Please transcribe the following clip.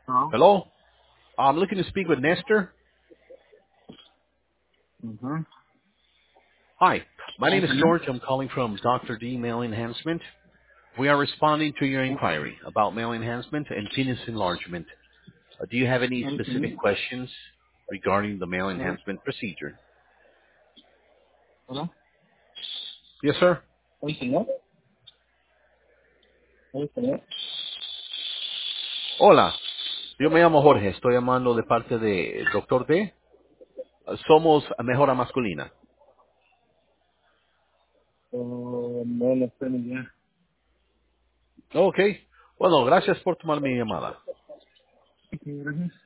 No. Hello? I'm looking to speak with Nestor. Mm-hmm. Hi, my name is Open George. I'm calling from Dr. D Mail Enhancement. We are responding to your it. inquiry about mail enhancement and penis enlargement. Do you have any specific Okay. questions regarding the mail Hola. enhancement procedure? Hola. Yes, sir. Oye, señor. Oye, señor. Hola, yo me llamo Jorge. Estoy llamando de parte de Dr. D. Somos Mejora Masculina. No, no estoy muy bien. Ok. Bueno, gracias por tomar mi llamada. Ok, gracias.